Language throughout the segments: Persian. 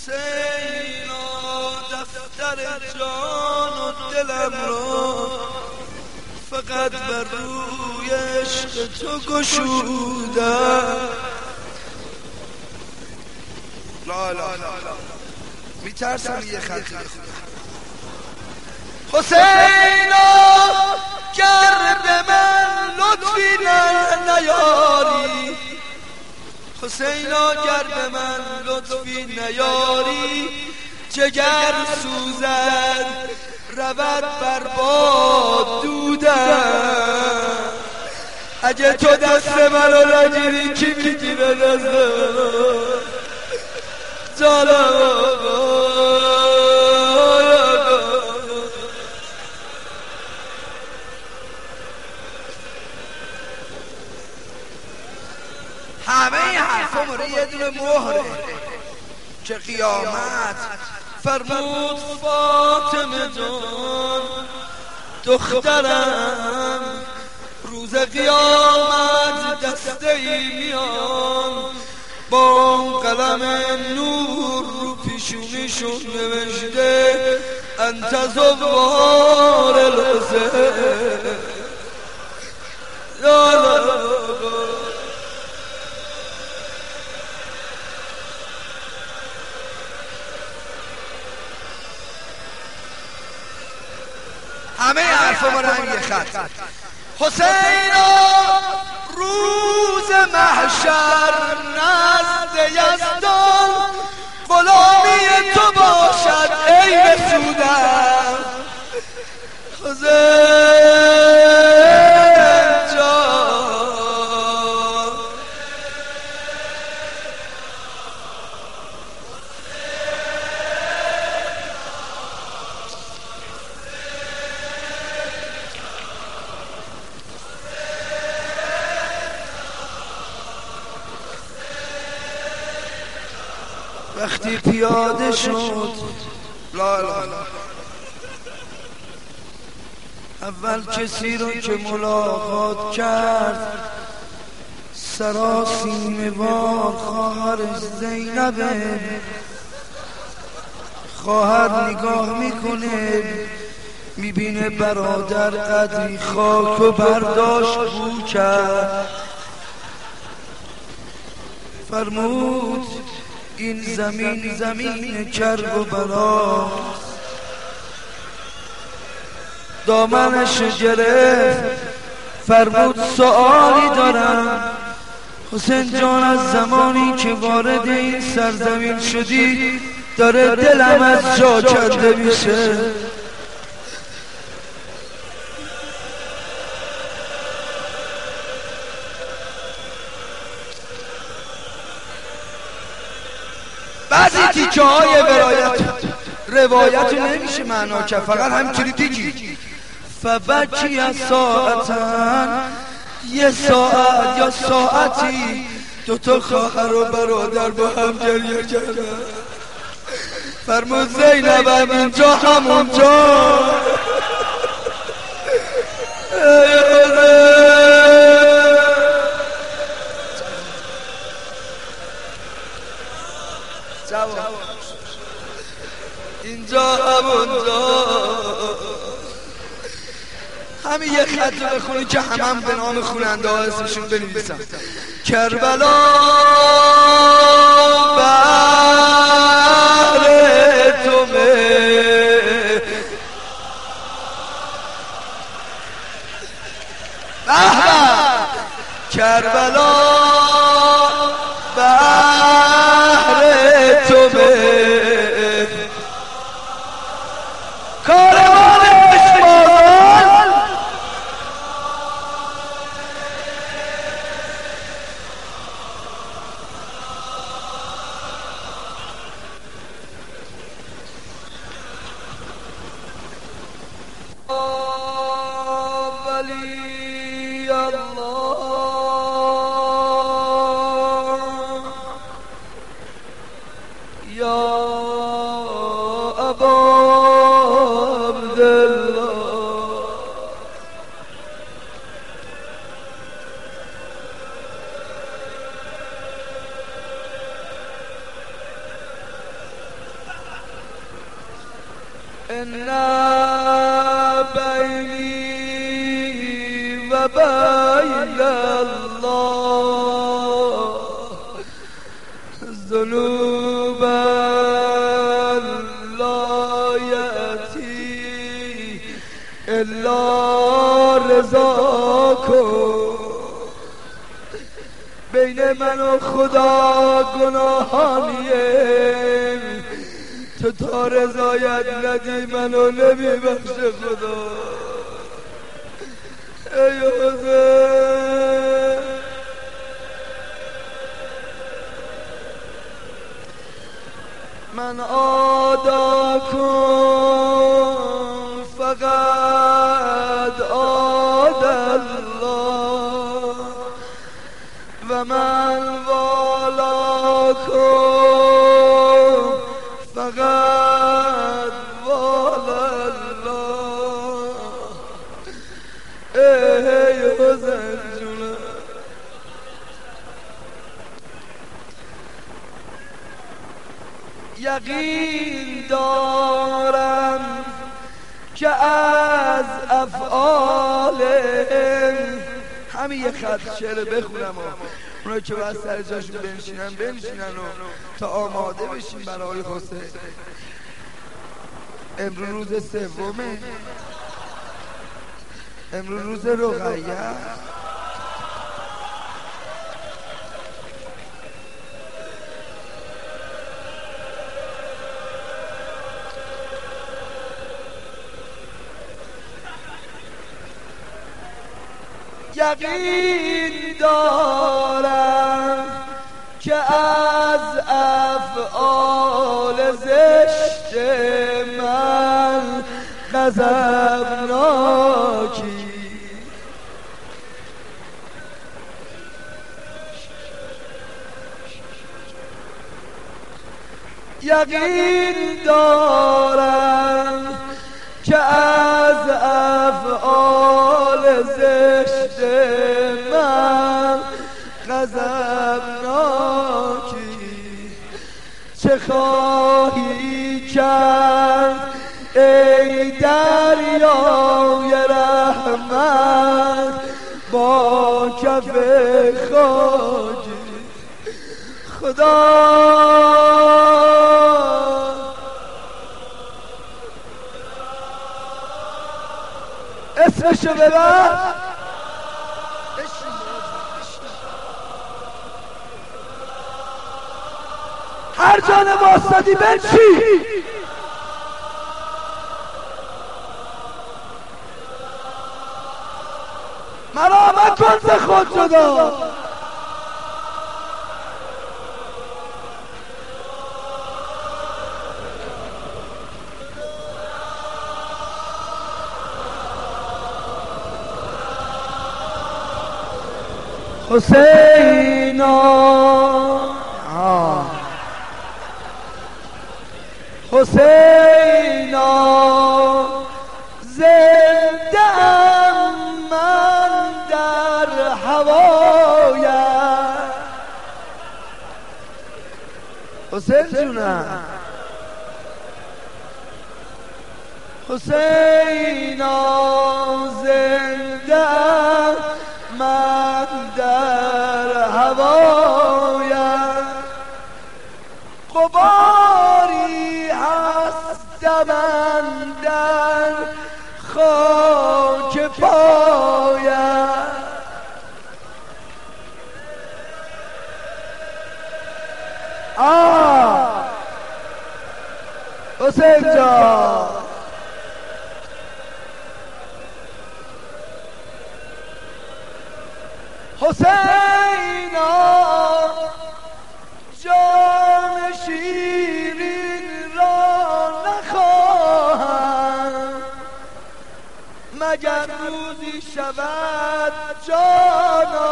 حسین دفتر جان و دلم رو فقط بر روی عشق تو گشودم. لا لا لا میترسم یه خطی بخونم. حسینا گر به من لطفی نیاری، حسینا گر به من لطفی نیاری، جگر سوزد رود بر باد دودم. اگه تو دست منو نگیری کی میگیره دست منو؟ جانم همه این حرفا ماره یه دونه مهره که قیامت فرمود فاطمه جان دخترم روز قیامت دسته ای میان با اون قلم نور رو پیشونیشون نوشته انت زوار الحسین. همه حرفا ما هم یه خط. حسین روز محشر نزد یزدان غلامی تو باشد ای رسودم. حسین جان وقتی پیاده شد لا لا اول کسی رو که ملاقات کرد سراسیمه وار خواهرش زینبه. خواهر نگاه میکنه میبینه برادر قدری خاک و برداشت بو کرد. فرمود این زمین زمین کرب و بلا. دامنش گرفت فرمود سؤالی دارم حسین جان، از زمانی که وارد این سرزمین شدی داره دلم از جا کنده میشه. بعضی تیکه های روایت نمیشه معنا کرد، فقط همینجوری بگی. فبکی از ساعتن یه ساعت یا ساعتی دوتا خواهر و برادر با هم گریه کردن. فرمود زینبم اینجا همونجا. اینجا همونجا. همین یه خط رو بخونی که هم به نام خوننده ها اسمشون بنویسم. کربلا بهر تومه، کربلا بهر تومه. کاروان اسماعیل ولی الله یا ابا ان بینی و بین الله ذنوبا لا یأتی الا رضاکم. بین من و خدا گناهانیه، تو تا رضایت ندی منو نمیبخشه خدا. ای حسین من عادا کن فقط عاد الله و من والا کن فقط والا الله. ای حسین جونم یقین دارم که از افعال همین یه خط شعر بخونم و اونایی که باید سر جاشون بنشینن و تا آماده بشیم برای حسین. امروز روز سومه، امروز روز رقیه. یقین دارم که از افعال زشت من غضبناکی. یقین دارم که از افعال زشت من غضبناکی. چه خواهی کرد ای دریای رحمت با کف خاکی. خدا اسمشو ببر. هر جانب واسطی بنشی. مرا مکن ز خود جدا. حسینا حسینا زنده‌ام من در هوایت. حسین جونم حسینا زنده‌ام من در هوایت. غباری هستم اندر خاک پایت. حسین جان حسینا جان شیرین را نخواهم مگر روزی شود جانا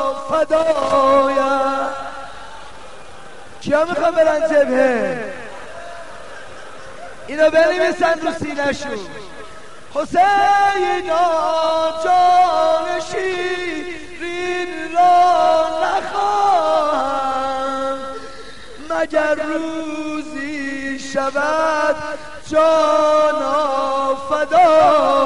فدایم. کیا میخوام برن جبهه؟ اینو بنویسن رو سینه‌شون. حسینا جان شیرین را نخواهم مگر روزی شود جانا فدا.